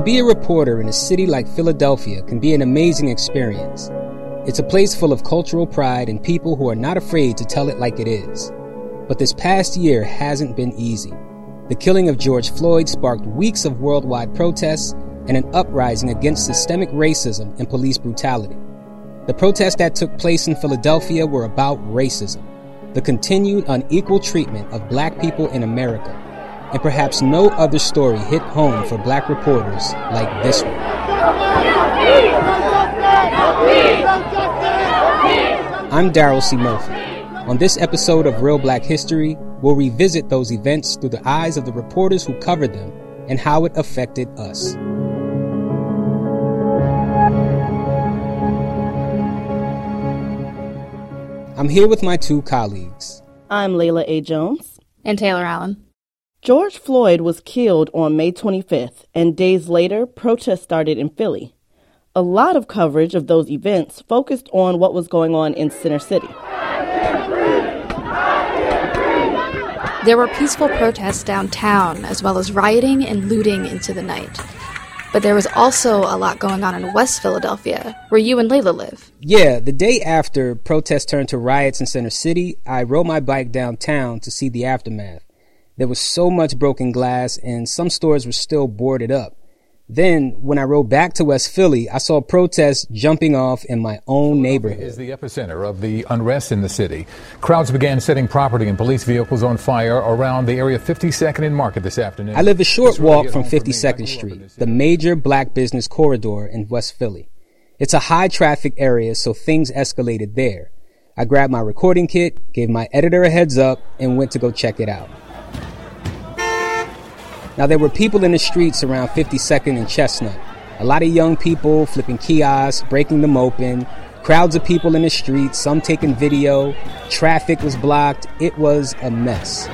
be a reporter in a city like Philadelphia can be an amazing experience. It's a place full of cultural pride and people who are not afraid to tell it like it is. But this past year hasn't been easy. The killing of George Floyd sparked weeks of worldwide protests and an uprising against systemic racism and police brutality. The protests that took place in Philadelphia were about racism, the continued unequal treatment of black people in America, and perhaps no other story hit home for black reporters like this one. I'm Daryl C. Murphy. On this episode of Real Black History, we'll revisit those events through the eyes of the reporters who covered them and how it affected us. I'm here with my two colleagues. I'm Layla A. Jones. And Taylor Allen. George Floyd was killed on May 25th, and days later, protests started in Philly. A lot of coverage of those events focused on what was going on in Center City. There were peaceful protests downtown, as well as rioting and looting into the night. But there was also a lot going on in West Philadelphia, where you and Layla live. Yeah, the day after protests turned to riots in Center City, I rode my bike downtown to see the aftermath. There was so much broken glass, and some stores were still boarded up. Then, when I rode back to West Philly, I saw protests jumping off in my own neighborhood. Is the epicenter of the unrest in the city. Crowds began setting property and police vehicles on fire around the area 52nd and Market this afternoon. I live a short walk from 52nd Street, the major black business corridor in West Philly. It's a high-traffic area, so things escalated there. I grabbed my recording kit, gave my editor a heads up, and went to go check it out. Now, there were people in the streets around 52nd and Chestnut. A lot of young people flipping kiosks, breaking them open, crowds of people in the streets, some taking video. Traffic was blocked. It was a mess.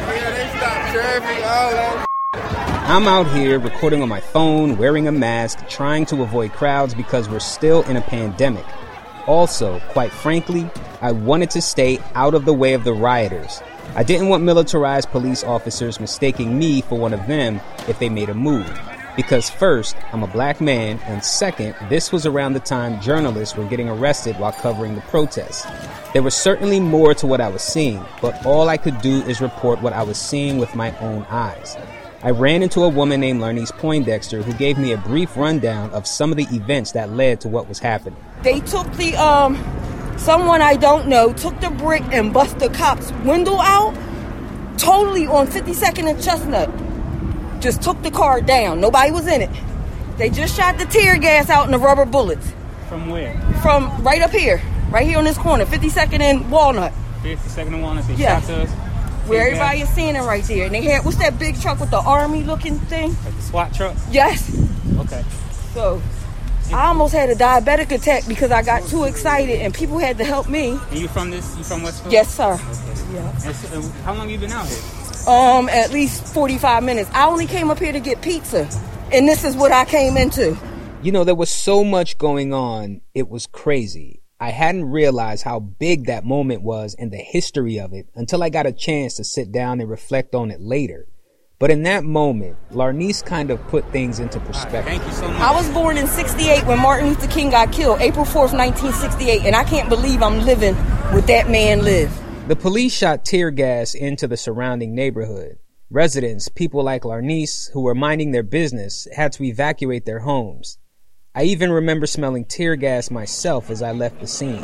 I'm out here recording on my phone, wearing a mask, trying to avoid crowds because we're still in a pandemic. Also, quite frankly, I wanted to stay out of the way of the rioters. I didn't want militarized police officers mistaking me for one of them if they made a move. Because first, I'm a black man, and second, this was around the time journalists were getting arrested while covering the protests. There was certainly more to what I was seeing, but all I could do is report what I was seeing with my own eyes. I ran into a woman named Larnice Poindexter who gave me a brief rundown of some of the events that led to what was happening. They took someone I don't know took the brick and bust the cop's window out, totally on 52nd and Chestnut. Just took the car down. Nobody was in it. They just shot the tear gas out and the rubber bullets. From where? From right up here. Right here on this corner, 52nd and Walnut. 52nd and Walnut, they yes. shot us. Where everybody is standing right there. And they had, what's that big truck with the army looking thing? Like the SWAT truck? Yes. Okay. So I almost had a diabetic attack because I got too excited and people had to help me. And you from West Philly? Yes, sir. Okay. Yeah. And how long you been out here? At least 45 minutes. I only came up here to get pizza, and this is what I came into. You know, there was so much going on, it was crazy. I hadn't realized how big that moment was and the history of it until I got a chance to sit down and reflect on it later. But in that moment, Larnice kind of put things into perspective. Thank you so much. I was born in 68 when Martin Luther King got killed, April 4th, 1968, and I can't believe I'm living where that man lived. The police shot tear gas into the surrounding neighborhood. Residents, people like Larnice, who were minding their business, had to evacuate their homes. I even remember smelling tear gas myself as I left the scene.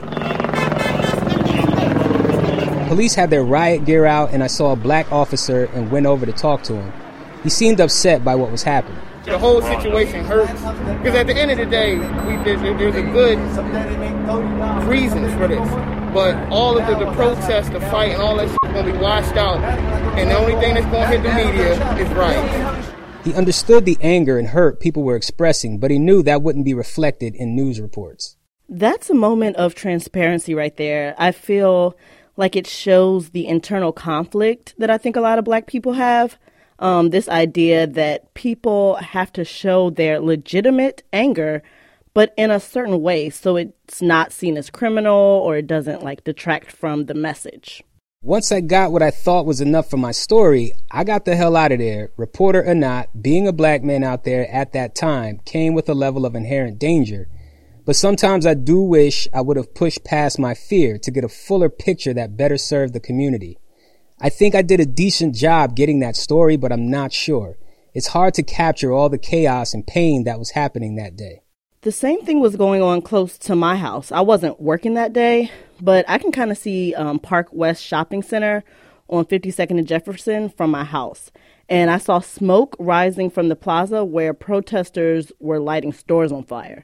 Police had their riot gear out, and I saw a black officer and went over to talk to him. He seemed upset by what was happening. The whole situation hurts because at the end of the day, there's a good reason for this. But all of the protests, the fight, and all that shit is going to be washed out. And the only thing that's going to hit the media is right. He understood the anger and hurt people were expressing, but he knew that wouldn't be reflected in news reports. That's a moment of transparency right there. I feel like it shows the internal conflict that I think a lot of black people have. This idea that people have to show their legitimate anger, but in a certain way, so it's not seen as criminal or it doesn't detract from the message. Once I got what I thought was enough for my story, I got the hell out of there. Reporter or not, being a black man out there at that time came with a level of inherent danger. But sometimes I do wish I would have pushed past my fear to get a fuller picture that better served the community. I think I did a decent job getting that story, but I'm not sure. It's hard to capture all the chaos and pain that was happening that day. The same thing was going on close to my house. I wasn't working that day, but I can kind of see Park West Shopping Center on 52nd and Jefferson from my house. And I saw smoke rising from the plaza where protesters were lighting stores on fire.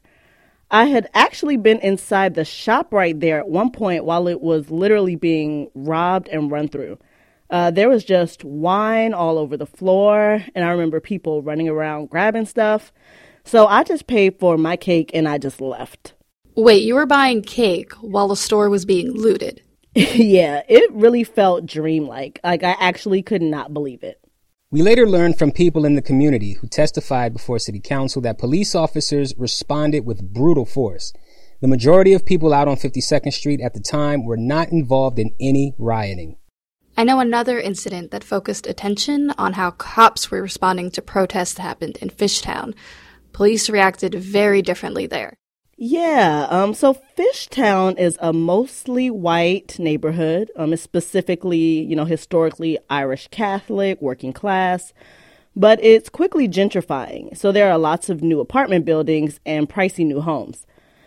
I had actually been inside the shop right there at one point while it was literally being robbed and run through. There was just wine all over the floor, and I remember people running around grabbing stuff. So I just paid for my cake and I just left. Wait, you were buying cake while the store was being looted? Yeah, it really felt dreamlike. Like, I actually could not believe it. We later learned from people in the community who testified before City Council that police officers responded with brutal force. The majority of people out on 52nd Street at the time were not involved in any rioting. I know another incident that focused attention on how cops were responding to protests that happened in Fishtown. Police reacted very differently there. Yeah, so Fishtown is a mostly white neighborhood. It's specifically, historically Irish Catholic, working class, but it's quickly gentrifying. So there are lots of new apartment buildings and pricey new homes.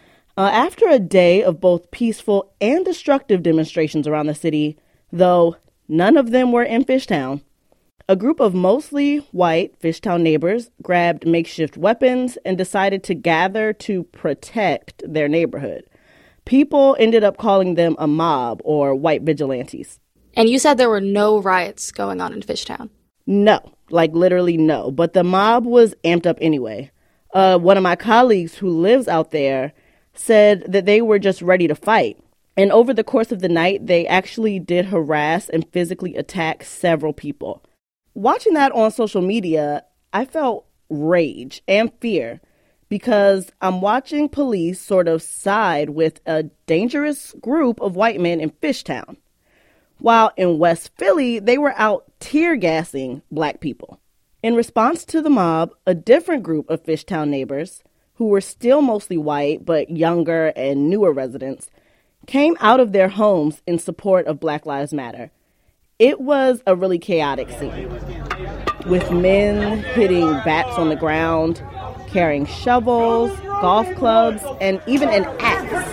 After a day of both peaceful and destructive demonstrations around the city, though none of them were in Fishtown, a group of mostly white Fishtown neighbors grabbed makeshift weapons and decided to gather to protect their neighborhood. People ended up calling them a mob or white vigilantes. And you said there were no riots going on in Fishtown? No, like literally no. But the mob was amped up anyway. One of my colleagues who lives out there said that they were just ready to fight. And over the course of the night, they actually did harass and physically attack several people. Watching that on social media, I felt rage and fear because I'm watching police sort of side with a dangerous group of white men in Fishtown, while in West Philly, they were out tear gassing black people. In response to the mob, a different group of Fishtown neighbors, who were still mostly white but younger and newer residents, came out of their homes in support of Black Lives Matter. It was a really chaotic scene, with men hitting bats on the ground, carrying shovels, golf clubs, and even an axe.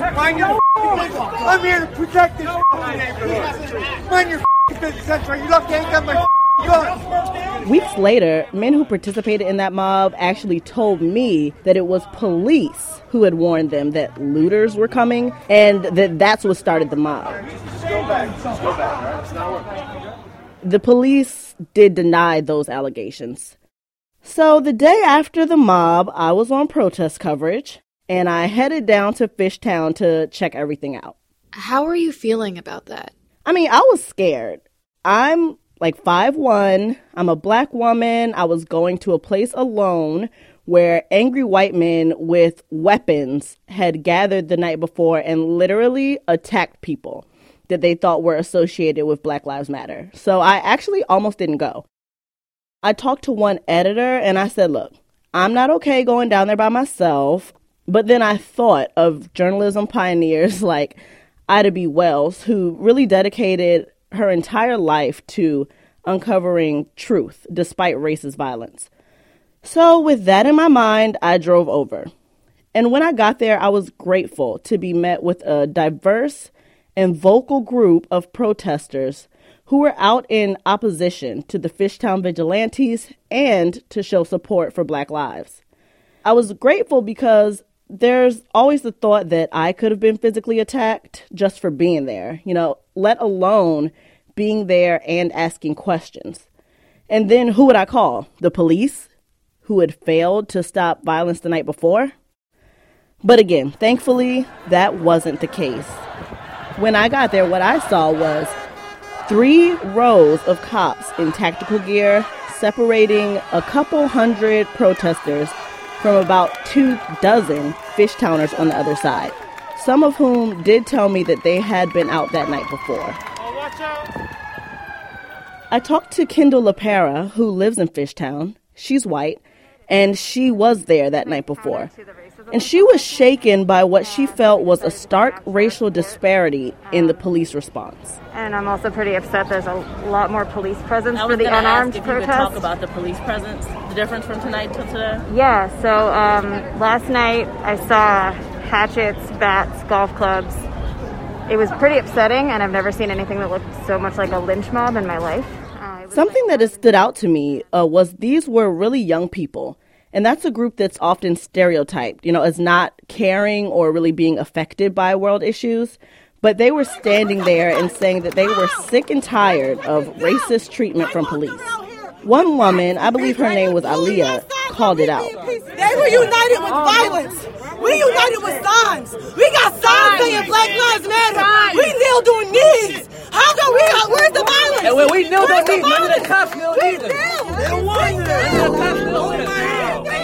I'm here to protect this neighborhood. Mind your business, that's right. You lucky I ain't got my gun. Weeks later, men who participated in that mob actually told me that it was police who had warned them that looters were coming, and that's what started the mob. Go back, right? It's not working. The police did deny those allegations. So the day after the mob, I was on protest coverage, and I headed down to Fishtown to check everything out. How are you feeling about that? I was scared. I'm like 5'1", I'm a black woman. I was going to a place alone where angry white men with weapons had gathered the night before and literally attacked people that they thought were associated with Black Lives Matter. So I actually almost didn't go. I talked to one editor and I said, look, I'm not okay going down there by myself. But then I thought of journalism pioneers like Ida B. Wells, who really dedicated her entire life to uncovering truth despite racist violence. So with that in my mind, I drove over. And when I got there, I was grateful to be met with a diverse and vocal group of protesters who were out in opposition to the Fishtown vigilantes and to show support for Black lives. I was grateful because there's always the thought that I could have been physically attacked just for being there, let alone being there and asking questions. And then who would I call? The police, who had failed to stop violence the night before? But again, thankfully, that wasn't the case. When I got there, what I saw was 3 rows of cops in tactical gear separating a couple hundred protesters from about 24 Fishtowners on the other side, some of whom did tell me that they had been out that night before. I talked to Kendall LaPera, who lives in Fishtown. She's white, and she was there that night before. And she was shaken by what she felt was a stark racial disparity in the police response. And I'm also pretty upset there's a lot more police presence for the unarmed protest. I was going to ask if you could talk about the police presence, the difference from tonight to today. Yeah, so last night I saw hatchets, bats, golf clubs. It was pretty upsetting, and I've never seen anything that looked so much like a lynch mob in my life. Something that has stood out to me was these were really young people. And that's a group that's often stereotyped, as not caring or really being affected by world issues. But they were standing there and saying that they were sick and tired of racist treatment from police. One woman, I believe her name was Aliyah, called it out. They were united with violence. We united with signs. We got signs saying Black Lives Matter. We kneel doing knees. How come where's the violence? And when we kneel doing knees, none of the cops kneel either. They don't want it. None of the cops kneel either.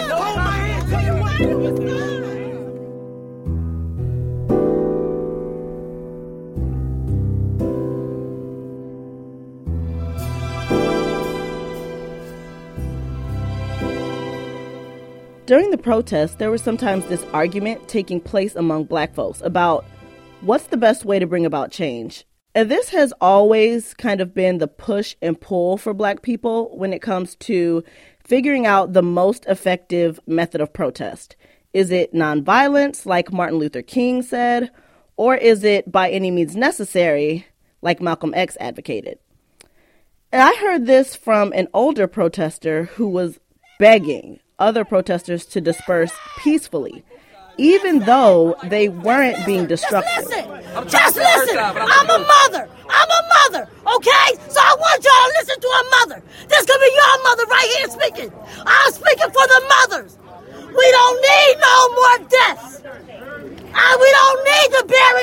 During the protests, there was sometimes this argument taking place among Black folks about what's the best way to bring about change. And this has always kind of been the push and pull for Black people when it comes to figuring out the most effective method of protest. Is it nonviolence, like Martin Luther King said, or is it by any means necessary, like Malcolm X advocated? And I heard this from an older protester who was begging other protesters to disperse peacefully, even though they weren't being destructive. Just listen. I'm a mother, okay? So I want y'all to listen to a mother. This could be your mother right here speaking. I'm speaking for the mothers. We don't need no more deaths. We don't need to bury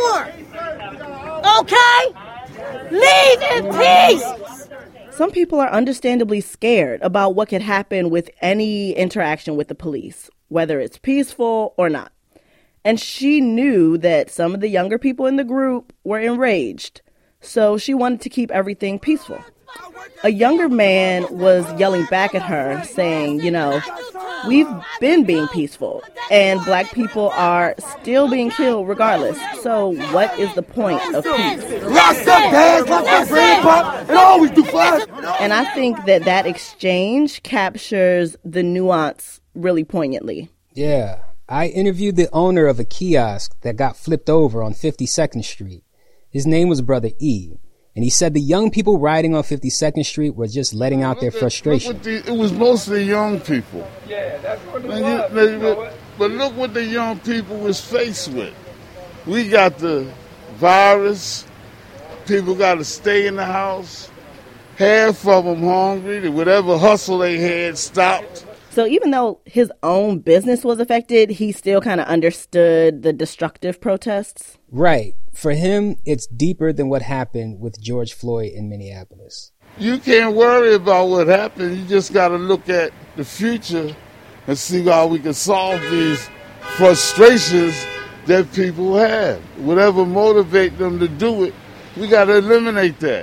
no more. Okay? Leave in peace. Some people are understandably scared about what could happen with any interaction with the police, whether it's peaceful or not. And she knew that some of the younger people in the group were enraged, so she wanted to keep everything peaceful. A younger man was yelling back at her, saying, we've been being peaceful, and Black people are still being killed regardless. So what is the point of peace? Lock up, dance, lock up, brain pop, and always do flash. And I think that exchange captures the nuance really poignantly. Yeah, I interviewed the owner of a kiosk that got flipped over on 52nd Street. His name was Brother E. And he said the young people riding on 52nd Street were just letting out their frustration. It was mostly young people. Yeah, that's what it was. But look what the young people was faced with. We got the virus. People got to stay in the house. Half of them hungry. Whatever hustle they had stopped. So even though his own business was affected, he still kind of understood the destructive protests? Right. For him, it's deeper than what happened with George Floyd in Minneapolis. You can't worry about what happened. You just got to look at the future and see how we can solve these frustrations that people have. Whatever motivates them to do it, we got to eliminate that.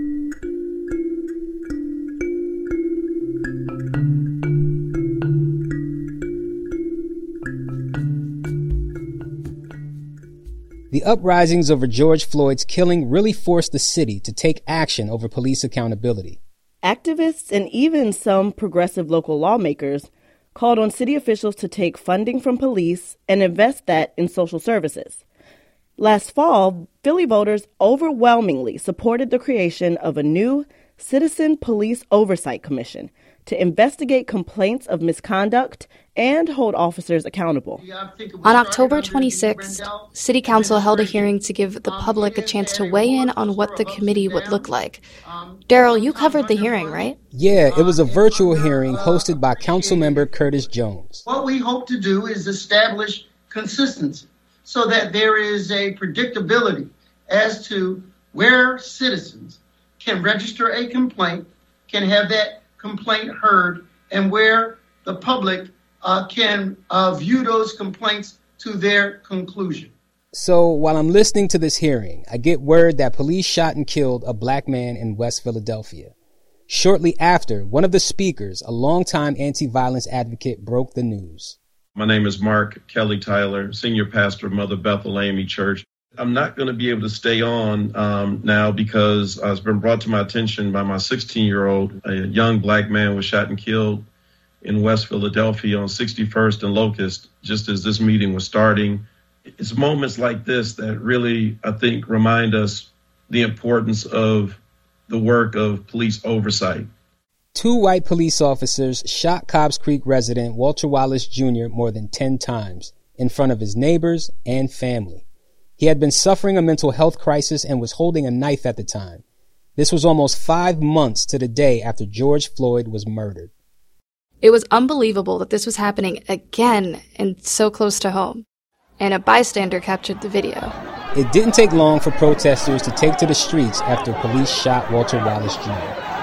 The uprisings over George Floyd's killing really forced the city to take action over police accountability. Activists and even some progressive local lawmakers called on city officials to take funding from police and invest that in social services. Last fall, Philly voters overwhelmingly supported the creation of a new Citizen Police Oversight Commission to investigate complaints of misconduct and hold officers accountable. On October 26th, City Council held a hearing to give the public a chance to weigh in on what the committee would look like. Daryl, you covered the hearing, right? Yeah, it was a virtual hearing hosted by Councilmember Curtis Jones. What we hope to do is establish consistency so that there is a predictability as to where citizens can register a complaint, can have that complaint heard, and where the public can view those complaints to their conclusion. So while I'm listening to this hearing, I get word that police shot and killed a black man in West Philadelphia. Shortly after, one of the speakers, a longtime anti-violence advocate, broke the news. My name is Mark Kelly Tyler, senior pastor of Mother Bethel AME Church. I'm not going to be able to stay on now because it's been brought to my attention by my 16-year-old. A young black man was shot and killed in West Philadelphia on 61st and Locust, just as this meeting was starting. It's moments like this that really, I think, remind us the importance of the work of police oversight. 2 white police officers shot Cobbs Creek resident Walter Wallace Jr. more than 10 times in front of his neighbors and family. He had been suffering a mental health crisis and was holding a knife at the time. This was almost 5 months to the day after George Floyd was murdered. It was unbelievable that this was happening again and so close to home. And a bystander captured the video. It didn't take long for protesters to take to the streets after police shot Walter Wallace Jr.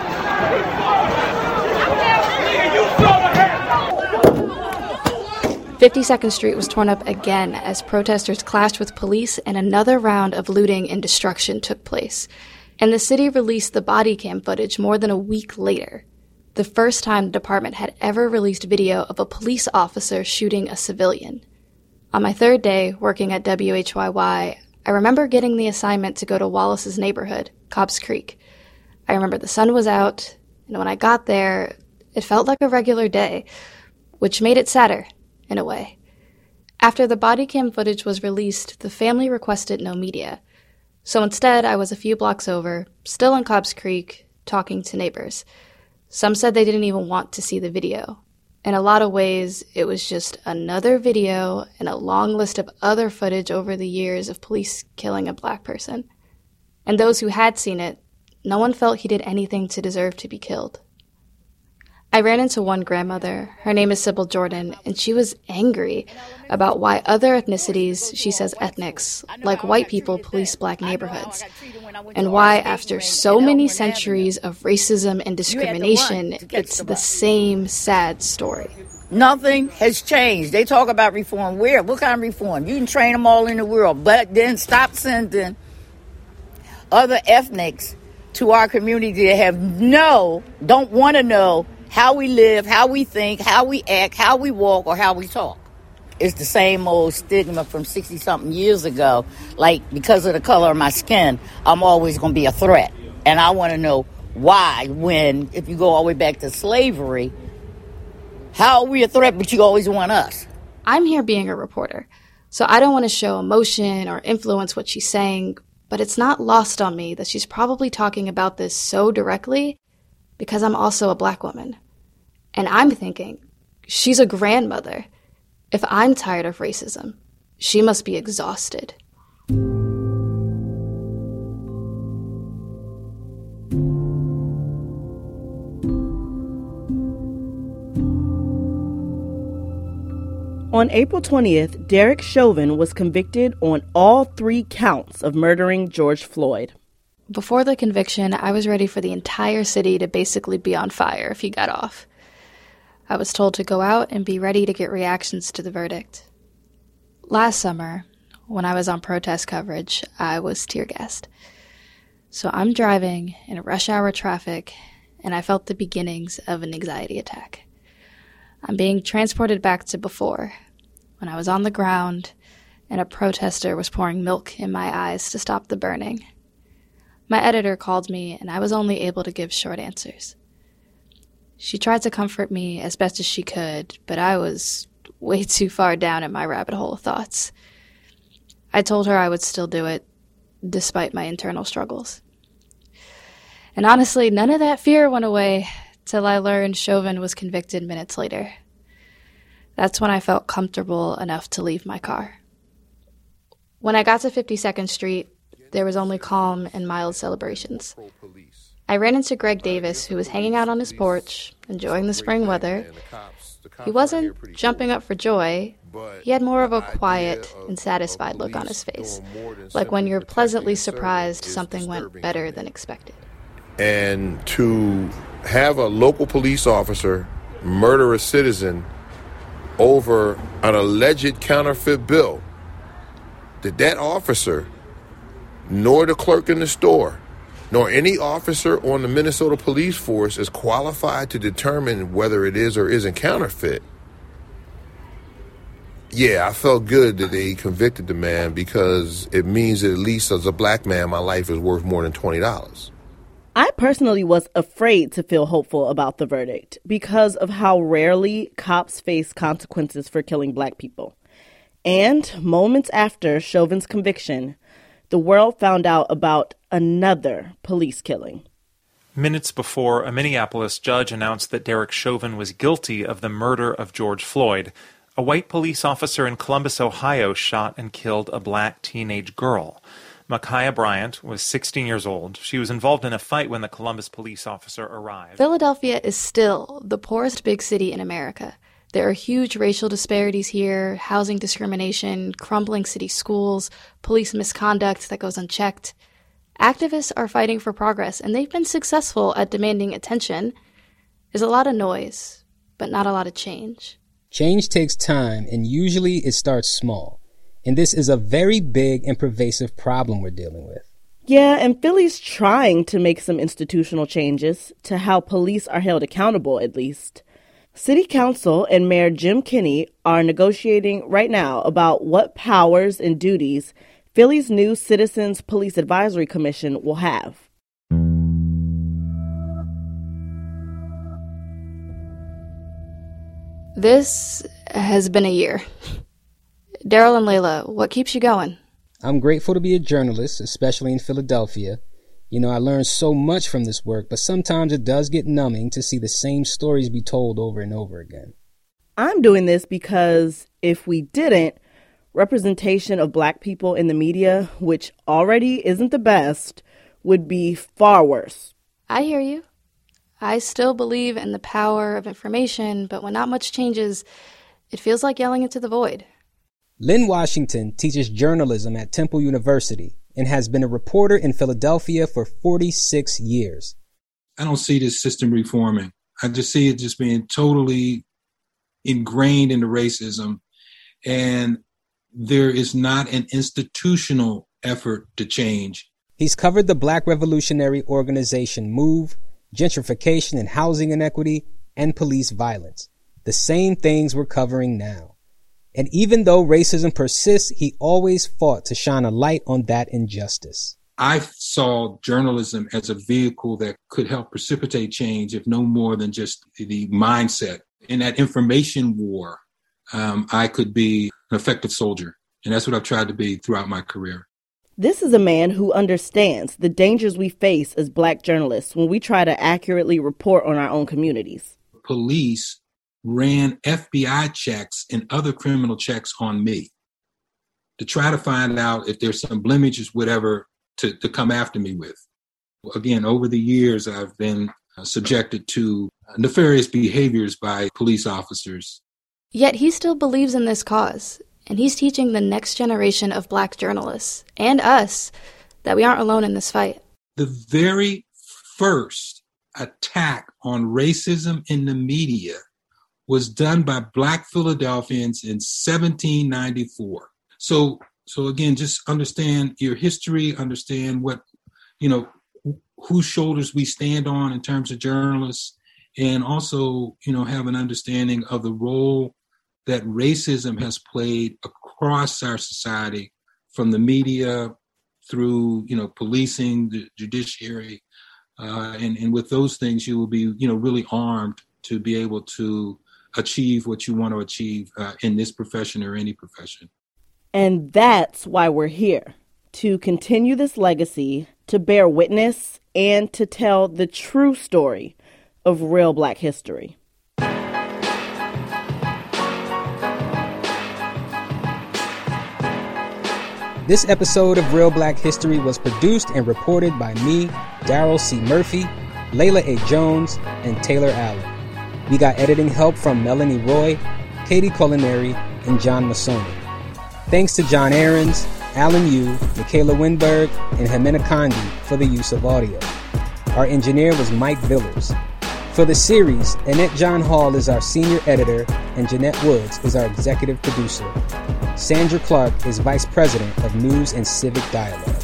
52nd Street was torn up again as protesters clashed with police and another round of looting and destruction took place. And the city released the body cam footage more than a week later. The first time the department had ever released video of a police officer shooting a civilian. On my 3rd day working at WHYY, I remember getting the assignment to go to Wallace's neighborhood, Cobbs Creek. I remember the sun was out, and when I got there, it felt like a regular day, which made it sadder, in a way. After the body cam footage was released, the family requested no media. So instead, I was a few blocks over, still in Cobbs Creek, talking to neighbors. Some said they didn't even want to see the video. In a lot of ways, it was just another video and a long list of other footage over the years of police killing a black person. And those who had seen it, no one felt he did anything to deserve to be killed. I ran into one grandmother, her name is Sybil Jordan, and she was angry about why other ethnicities, she says ethnics, like white people police black neighborhoods, and why after so many centuries of racism and discrimination, it's the same sad story. Nothing has changed. They talk about reform. Where? What kind of reform? You can train them all in the world, but then stop sending other ethnics to our community that don't want to know how we live, how we think, how we act, how we walk, or how we talk. It's the same old stigma from 60-something years ago. Like, because of the color of my skin, I'm always going to be a threat. And I want to know why, when, if you go all the way back to slavery, how are we a threat, but you always want us? I'm here being a reporter, so I don't want to show emotion or influence what she's saying, but it's not lost on me that she's probably talking about this so directly because I'm also a black woman. And I'm thinking, she's a grandmother. If I'm tired of racism, she must be exhausted. On April 20th, Derek Chauvin was convicted on all 3 counts of murdering George Floyd. Before the conviction, I was ready for the entire city to basically be on fire if he got off. I was told to go out and be ready to get reactions to the verdict. Last summer, when I was on protest coverage, I was tear-gassed. So I'm driving in rush hour traffic, and I felt the beginnings of an anxiety attack. I'm being transported back to before, when I was on the ground and a protester was pouring milk in my eyes to stop the burning. My editor called me, and I was only able to give short answers. She tried to comfort me as best as she could, but I was way too far down in my rabbit hole of thoughts. I told her I would still do it, despite my internal struggles. And honestly, none of that fear went away till I learned Chauvin was convicted minutes later. That's when I felt comfortable enough to leave my car. When I got to 52nd Street, there was only calm and mild celebrations. I ran into Greg Davis, who was hanging out on his porch, enjoying the spring weather. He wasn't jumping up for joy. He had more of a quiet and satisfied look on his face, like when you're pleasantly surprised something went better than expected. And to have a local police officer murder a citizen over an alleged counterfeit bill that officer, nor the clerk in the store, nor any officer on the Minnesota police force is qualified to determine whether it is or isn't counterfeit. Yeah, I felt good that they convicted the man because it means that at least as a black man, my life is worth more than $20. I personally was afraid to feel hopeful about the verdict because of how rarely cops face consequences for killing black people. And moments after Chauvin's conviction, the world found out about another police killing. Minutes before, a Minneapolis judge announced that Derek Chauvin was guilty of the murder of George Floyd. A white police officer in Columbus, Ohio, shot and killed a black teenage girl. Ma'Khia Bryant was 16 years old. She was involved in a fight when the Columbus police officer arrived. Philadelphia is still the poorest big city in America. There are huge racial disparities here, housing discrimination, crumbling city schools, police misconduct that goes unchecked. Activists are fighting for progress, and they've been successful at demanding attention. There's a lot of noise, but not a lot of change. Change takes time, and usually it starts small. And this is a very big and pervasive problem we're dealing with. Yeah, and Philly's trying to make some institutional changes to how police are held accountable, at least. City Council and Mayor Jim Kenney are negotiating right now about what powers and duties Philly's new Citizens Police Advisory Commission will have. This has been a year. Daryl and Layla, what keeps you going? I'm grateful to be a journalist, especially in Philadelphia. You know, I learned so much from this work, but sometimes it does get numbing to see the same stories be told over and over again. I'm doing this because if we didn't, representation of black people in the media, which already isn't the best, would be far worse. I hear you. I still believe in the power of information, but when not much changes, it feels like yelling into the void. Lynn Washington teaches journalism at Temple University and has been a reporter in Philadelphia for 46 years. I don't see this system reforming. I just see it just being totally ingrained into racism, and there is not an institutional effort to change. He's covered the Black Revolutionary Organization MOVE, gentrification and housing inequity, and police violence. The same things we're covering now. And even though racism persists, he always fought to shine a light on that injustice. I saw journalism as a vehicle that could help precipitate change, if no more than just the mindset. In that information war, I could be an effective soldier. And that's what I've tried to be throughout my career. This is a man who understands the dangers we face as black journalists when we try to accurately report on our own communities. Police ran FBI checks and other criminal checks on me to try to find out if there's some blemishes, whatever, to come after me with. Again, over the years, I've been subjected to nefarious behaviors by police officers. Yet he still believes in this cause, and he's teaching the next generation of black journalists, and us, that we aren't alone in this fight. The very first attack on racism in the media was done by black Philadelphians in 1794. So again, just understand your history, understand what, whose shoulders we stand on in terms of journalists, and also, have an understanding of the role that racism has played across our society, from the media through, policing, the judiciary, and with those things, you will be, really armed to be able to achieve what you want to achieve in this profession or any profession. And that's why we're here, to continue this legacy, to bear witness, and to tell the true story of real black history. This episode of Real Black History was produced and reported by me, Daryl C. Murphy, Layla A. Jones, and Taylor Allen. We got editing help from Melanie Roy, Katie Culinary, and John Masoni. Thanks to John Aarons, Alan Yu, Michaela Winberg, and Jimena Condi for the use of audio. Our engineer was Mike Villers. For the series, Annette John Hall is our senior editor, and Jeanette Woods is our executive producer. Sandra Clark is Vice President of News and Civic Dialogue.